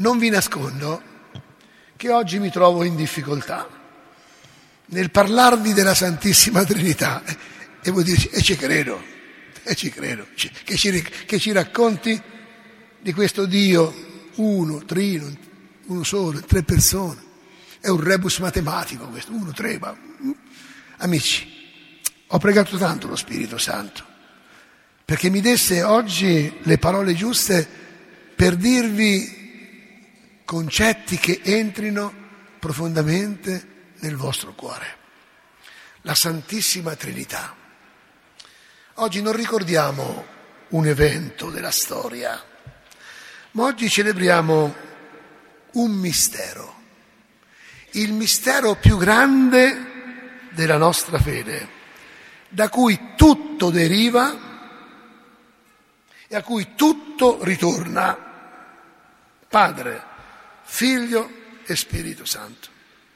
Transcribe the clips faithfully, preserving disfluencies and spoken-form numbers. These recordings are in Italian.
Non vi nascondo che oggi mi trovo in difficoltà nel parlarvi della Santissima Trinità e voi dirci, e ci credo, e ci credo, che ci, che ci racconti di questo Dio, uno, trino, uno solo, tre persone. È un rebus matematico questo, uno, tre, ma... Amici, ho pregato tanto lo Spirito Santo perché mi desse oggi le parole giuste per dirvi concetti che entrino profondamente nel vostro cuore. La Santissima Trinità. Oggi non ricordiamo un evento della storia, ma oggi celebriamo un mistero, il mistero più grande della nostra fede, da cui tutto deriva e a cui tutto ritorna, Padre, Figlio e Spirito Santo.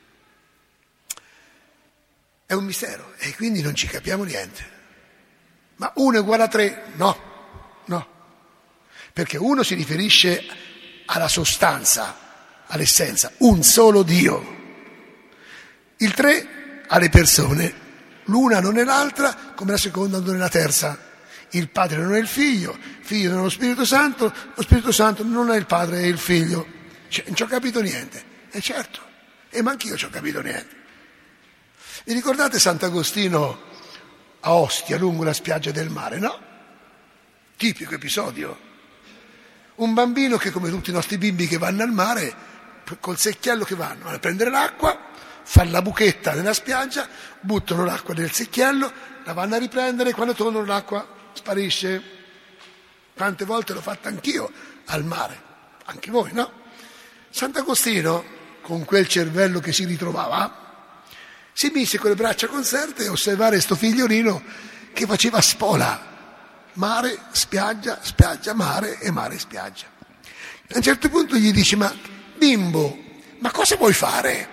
È un mistero e quindi non ci capiamo niente. Ma uno è uguale a tre? No, no, perché uno si riferisce alla sostanza, all'essenza, un solo Dio. Il tre alle persone, l'una non è l'altra, come la seconda non è la terza. Il Padre non è il Figlio, il Figlio non è lo Spirito Santo, lo Spirito Santo non è il Padre e il Figlio. Cioè, non ci ho capito niente, e certo, e manch'io ci ho capito niente. Vi ricordate Sant'Agostino a Ostia, lungo la spiaggia del mare, no? Tipico episodio. Un bambino che, come tutti i nostri bimbi che vanno al mare, col secchiello che vanno, vanno a prendere l'acqua, fanno la buchetta nella spiaggia, buttano l'acqua nel secchiello, la vanno a riprendere, quando tornano l'acqua sparisce. Quante volte l'ho fatta anch'io al mare, anche voi, no? Sant'Agostino, con quel cervello che si ritrovava, si mise con le braccia conserte a osservare sto figliolino che faceva spola, mare, spiaggia, spiaggia, mare e mare, spiaggia. A un certo punto gli dice, ma bimbo, ma cosa vuoi fare?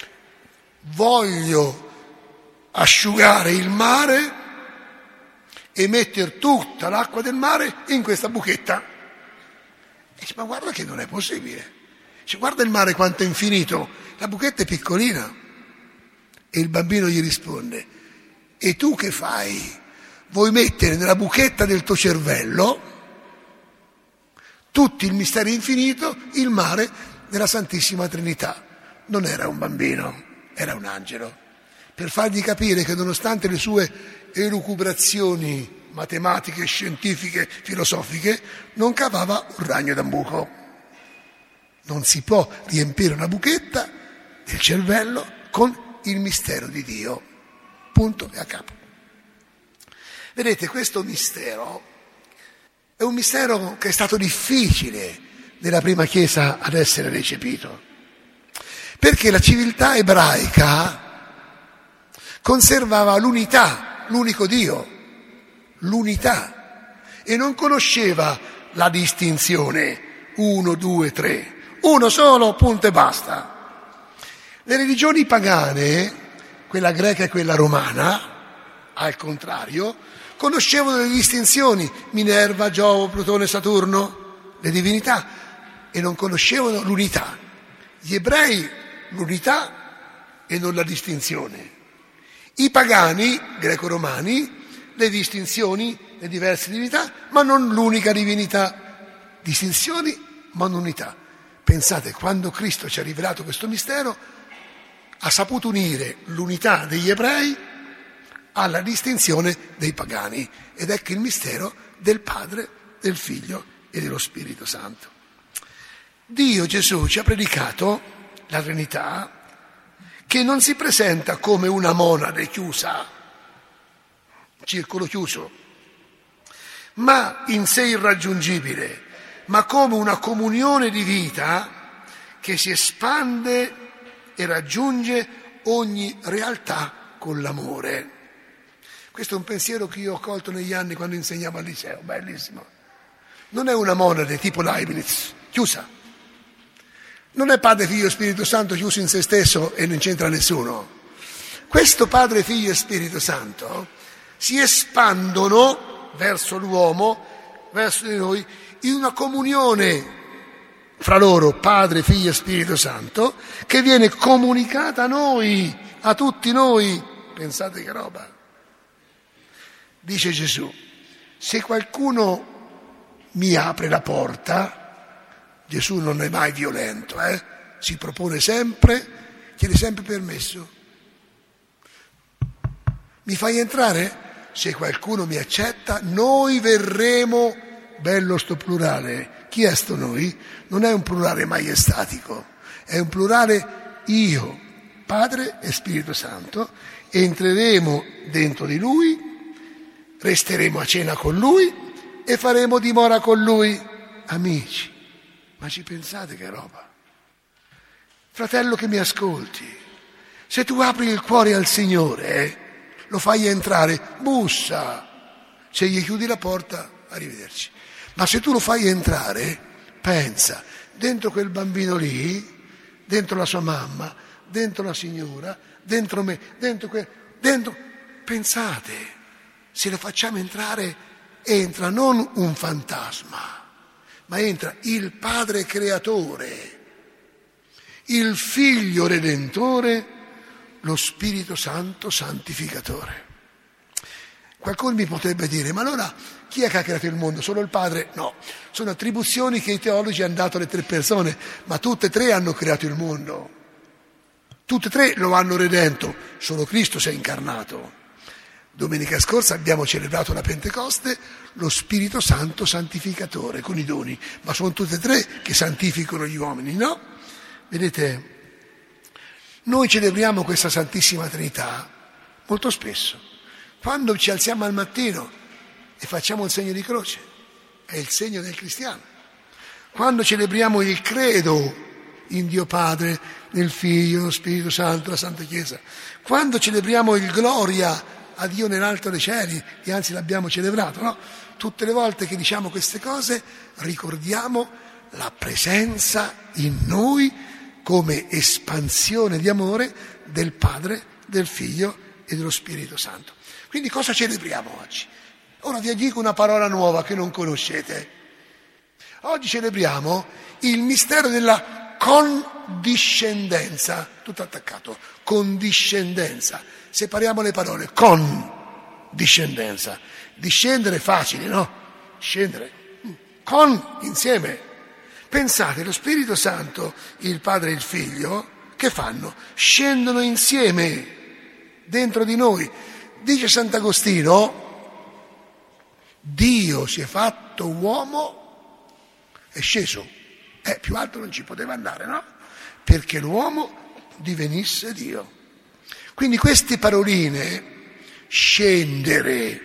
Voglio asciugare il mare e mettere tutta l'acqua del mare in questa buchetta. E dice, ma guarda che non è possibile. Dice, guarda il mare quanto è infinito, la buchetta è piccolina. E il bambino gli risponde, e tu che fai? Vuoi mettere nella buchetta del tuo cervello tutto il mistero infinito, il mare della Santissima Trinità. Non era un bambino, era un angelo, per fargli capire che nonostante le sue elucubrazioni matematiche, scientifiche, filosofiche, non cavava un ragno da buco. Non si può riempire una buchetta del cervello con il mistero di Dio. Punto e a capo. Vedete, questo mistero è un mistero che è stato difficile nella prima Chiesa ad essere recepito, perché la civiltà ebraica conservava l'unità, l'unico Dio, l'unità, e non conosceva la distinzione uno, due, tre, uno solo, punto e basta. Le religioni pagane, quella greca e quella romana, al contrario, conoscevano le distinzioni, Minerva, Giove, Plutone, Saturno, le divinità, e non conoscevano l'unità. Gli ebrei l'unità e non la distinzione. I pagani, greco-romani, le distinzioni, le diverse divinità, ma non l'unica divinità. Distinzioni, ma non unità. Pensate, quando Cristo ci ha rivelato questo mistero, ha saputo unire l'unità degli ebrei alla distinzione dei pagani. Ed ecco il mistero del Padre, del Figlio e dello Spirito Santo. Dio Gesù ci ha predicato la Trinità, che non si presenta come una monade chiusa, circolo chiuso, ma in sé irraggiungibile, ma come una comunione di vita che si espande e raggiunge ogni realtà con l'amore. Questo è un pensiero che io ho colto negli anni quando insegnavo al liceo, bellissimo. Non è una monade tipo Leibniz, chiusa. Non è Padre, Figlio e Spirito Santo chiuso in se stesso e non c'entra nessuno. Questo Padre, Figlio e Spirito Santo si espandono verso l'uomo, verso di noi, in una comunione fra loro Padre, Figlio e Spirito Santo, che viene comunicata a noi, a tutti noi. Pensate che roba. Dice Gesù, se qualcuno mi apre la porta, Gesù non è mai violento, eh? Si propone sempre, chiede sempre permesso. Mi fai entrare? Se qualcuno mi accetta, noi verremo, bello sto plurale, chi è sto noi? Non è un plurale maiestatico, è un plurale io, Padre e Spirito Santo, entreremo dentro di Lui, resteremo a cena con Lui e faremo dimora con Lui. Amici, ma ci pensate che roba? Fratello che mi ascolti, se tu apri il cuore al Signore, eh, lo fai entrare, bussa, se gli chiudi la porta, arrivederci. Ma se tu lo fai entrare, pensa, dentro quel bambino lì, dentro la sua mamma, dentro la signora, dentro me, dentro quel, dentro, pensate, se lo facciamo entrare, entra non un fantasma, ma entra il Padre Creatore, il Figlio Redentore, lo Spirito Santo Santificatore. Qualcuno mi potrebbe dire, ma allora chi è che ha creato il mondo? Solo il Padre? No, sono attribuzioni che i teologi hanno dato alle tre persone, ma tutte e tre hanno creato il mondo. Tutte e tre lo hanno redento, solo Cristo si è incarnato. Domenica scorsa abbiamo celebrato la Pentecoste, lo Spirito Santo Santificatore con i doni, ma sono tutte e tre che santificano gli uomini, no? Vedete, noi celebriamo questa Santissima Trinità molto spesso. Quando ci alziamo al mattino e facciamo il segno di croce, è il segno del cristiano. Quando celebriamo il credo in Dio Padre, nel Figlio, nello Spirito Santo, la Santa Chiesa. Quando celebriamo il gloria a Dio nell'alto dei cieli, e anzi l'abbiamo celebrato, no? Tutte le volte che diciamo queste cose ricordiamo la presenza in noi come espansione di amore del Padre, del Figlio e dello Spirito Santo. Quindi cosa celebriamo oggi? Ora vi dico una parola nuova che non conoscete. Oggi celebriamo il mistero della condiscendenza, tutto attaccato, condiscendenza. Separiamo le parole, condiscendenza. Discendere è facile, no? Scendere. Con, insieme. Pensate, lo Spirito Santo, il Padre e il Figlio, che fanno? Scendono insieme dentro di noi. Dice Sant'Agostino, Dio si è fatto uomo, è sceso. Eh, più alto non ci poteva andare, no? Perché l'uomo divenisse Dio. Quindi queste paroline, scendere,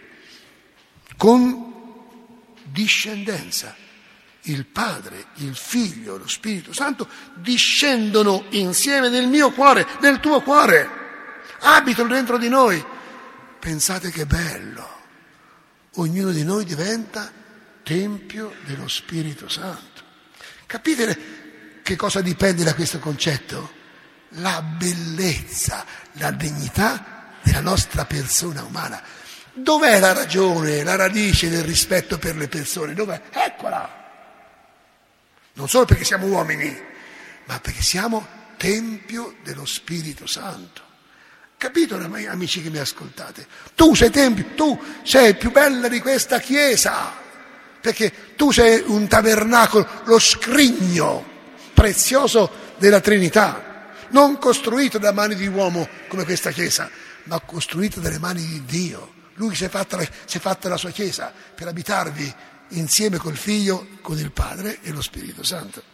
con discendenza, il Padre, il Figlio, lo Spirito Santo discendono insieme nel mio cuore, nel tuo cuore, abitano dentro di noi. Pensate che bello, ognuno di noi diventa tempio dello Spirito Santo. Capite che cosa dipende da questo concetto? La bellezza, la dignità della nostra persona umana. Dov'è la ragione, la radice del rispetto per le persone? Dov'è? Eccola! Non solo perché siamo uomini, ma perché siamo tempio dello Spirito Santo. Capito, amici che mi ascoltate? Tu sei tempio, tu sei più bella di questa chiesa, perché tu sei un tabernacolo, lo scrigno prezioso della Trinità, non costruito da mani di uomo come questa chiesa, ma costruito dalle mani di Dio. Lui si è fatta la, si è fatta la sua chiesa per abitarvi insieme col Figlio, con il Padre e lo Spirito Santo.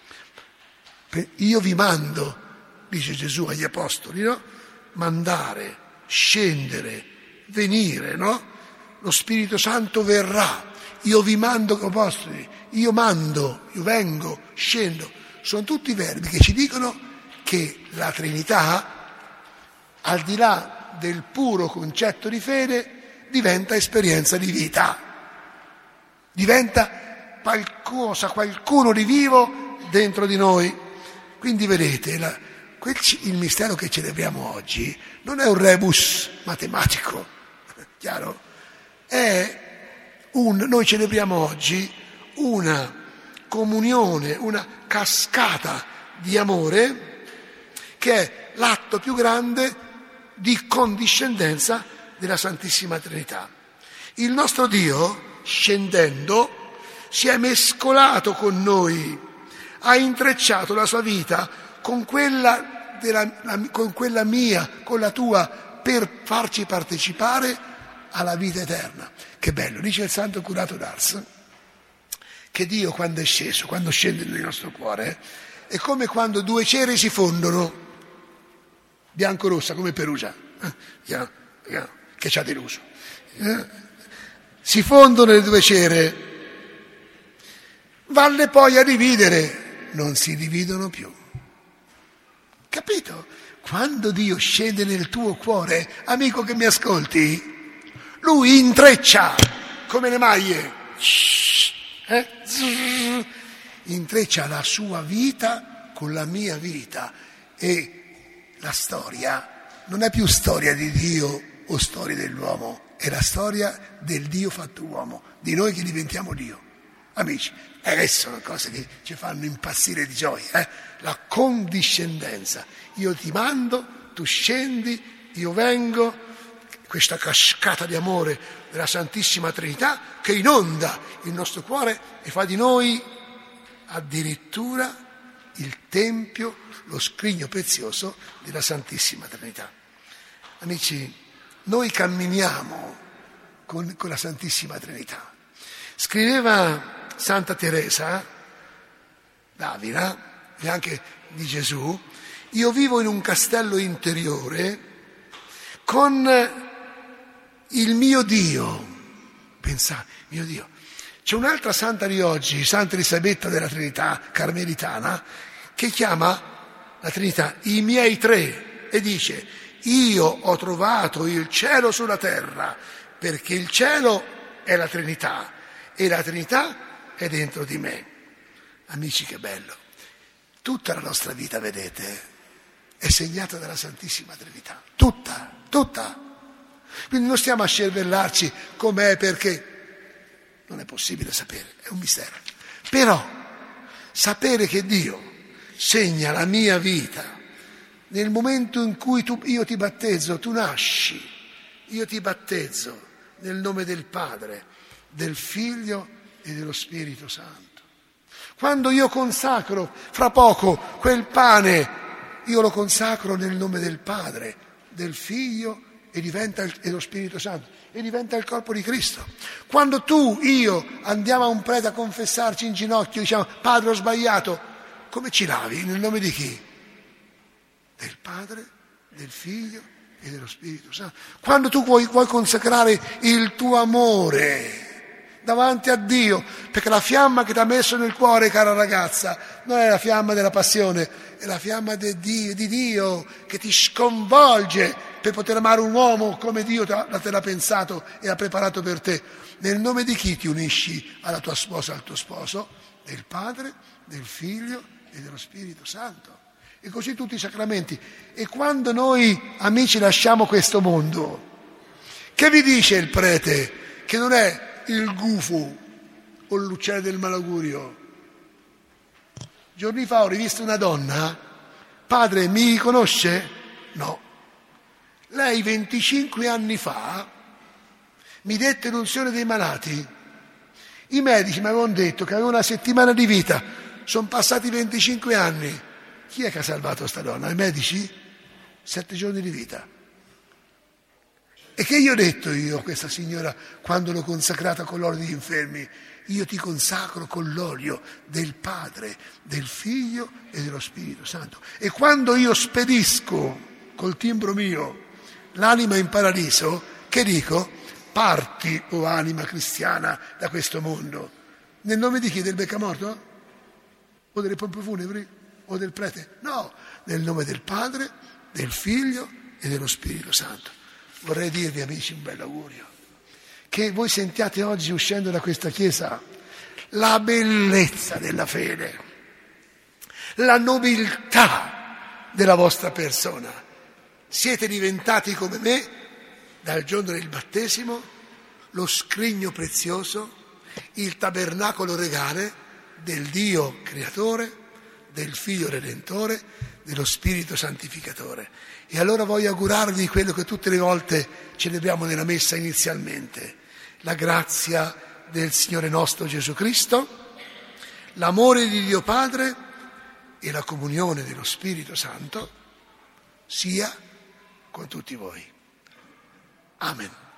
Io vi mando, dice Gesù agli Apostoli, no? Mandare, scendere, venire, no? Lo Spirito Santo verrà. Io vi mando come Apostoli, io mando, io vengo, scendo. Sono tutti verbi che ci dicono che la Trinità, al di là del puro concetto di fede, diventa esperienza di vita. Diventa qualcosa, qualcuno di vivo dentro di noi. Quindi vedete, la, quel, il mistero che celebriamo oggi non è un rebus matematico, chiaro? È un, noi celebriamo oggi una comunione, una cascata di amore che è l'atto più grande di condiscendenza della Santissima Trinità. Il nostro Dio, scendendo, si è mescolato con noi, ha intrecciato la sua vita con quella, della, la, con quella mia, con la tua, per farci partecipare alla vita eterna. Che bello, dice il Santo Curato d'Ars, che Dio quando è sceso, quando scende nel nostro cuore, è come quando due cere si fondono, bianco-rossa come Perugia, eh? che ci ha deluso. Eh? Si fondono le due cere, valle poi a dividere, non si dividono più. Capito? Quando Dio scende nel tuo cuore, amico che mi ascolti, Lui intreccia come le maglie, eh? intreccia la sua vita con la mia vita e la storia non è più storia di Dio o storia dell'uomo, è la storia del Dio fatto uomo, di noi che diventiamo Dio. Amici, e sono cose che ci fanno impazzire di gioia, eh? La condiscendenza. Io ti mando, tu scendi, io vengo, questa cascata di amore della Santissima Trinità che inonda il nostro cuore e fa di noi addirittura il tempio, lo scrigno prezioso della Santissima Trinità. Amici, noi camminiamo con, con la Santissima Trinità. Scriveva Santa Teresa d'Avila e anche di Gesù: io vivo in un castello interiore con il mio Dio. Pensate, mio Dio. C'è un'altra santa di oggi, Santa Elisabetta della Trinità carmelitana, che chiama la Trinità i miei tre e dice: io ho trovato il cielo sulla terra, perché il cielo è la Trinità e la Trinità è dentro di me. Amici, che bello. Tutta la nostra vita, vedete, è segnata dalla Santissima Trinità. Tutta, tutta. Quindi non stiamo a scervellarci com'è, perché non è possibile sapere, è un mistero. Però sapere che Dio segna la mia vita nel momento in cui tu, io ti battezzo, tu nasci, io ti battezzo nel nome del Padre, del Figlio e dello Spirito Santo. Quando io consacro fra poco quel pane, io lo consacro nel nome del Padre, del Figlio e diventa il, e lo Spirito Santo, e diventa il corpo di Cristo. Quando tu, io andiamo a un prete a confessarci in ginocchio, diciamo: Padre, ho sbagliato, come ci lavi? Nel nome di chi? Del Padre, del Figlio e dello Spirito Santo. Quando tu vuoi, vuoi consacrare il tuo amore davanti a Dio, perché la fiamma che ti ha messo nel cuore, cara ragazza, non è la fiamma della passione, è la fiamma di Dio, di Dio che ti sconvolge per poter amare un uomo come Dio te l'ha pensato e ha preparato per te. Nel nome di chi ti unisci alla tua sposa, al tuo sposo? Del Padre, del Figlio e dello Spirito Santo. E così tutti i sacramenti. E quando noi, amici, lasciamo questo mondo, che vi dice il prete? Che non è il gufo o l'uccello del malaugurio. Giorni fa ho rivisto una donna: padre, mi conosce? No. Lei venticinque anni fa mi dette l'unzione dei malati. I medici mi avevano detto che aveva una settimana di vita, sono passati venticinque anni. Chi è che ha salvato sta donna? I medici? Sette giorni di vita. E che gli ho detto io a questa signora quando l'ho consacrata con l'olio degli infermi? Io ti consacro con l'olio del Padre, del Figlio e dello Spirito Santo. E quando io spedisco col timbro mio l'anima in paradiso, che dico? Parti, o oh anima cristiana, da questo mondo. Nel nome di chi? Del beccamorto? O delle pompe funebri? O del prete? No, nel nome del Padre, del Figlio e dello Spirito Santo. Vorrei dirvi, amici, un bel augurio, che voi sentiate oggi, uscendo da questa chiesa, la bellezza della fede, la nobiltà della vostra persona. Siete diventati come me dal giorno del battesimo lo scrigno prezioso, il tabernacolo regale del Dio creatore, del Figlio redentore, dello Spirito santificatore. E allora voglio augurarvi quello che tutte le volte celebriamo nella messa inizialmente: la grazia del Signore nostro Gesù Cristo, l'amore di Dio Padre e la comunione dello Spirito Santo sia con tutti voi. Amen.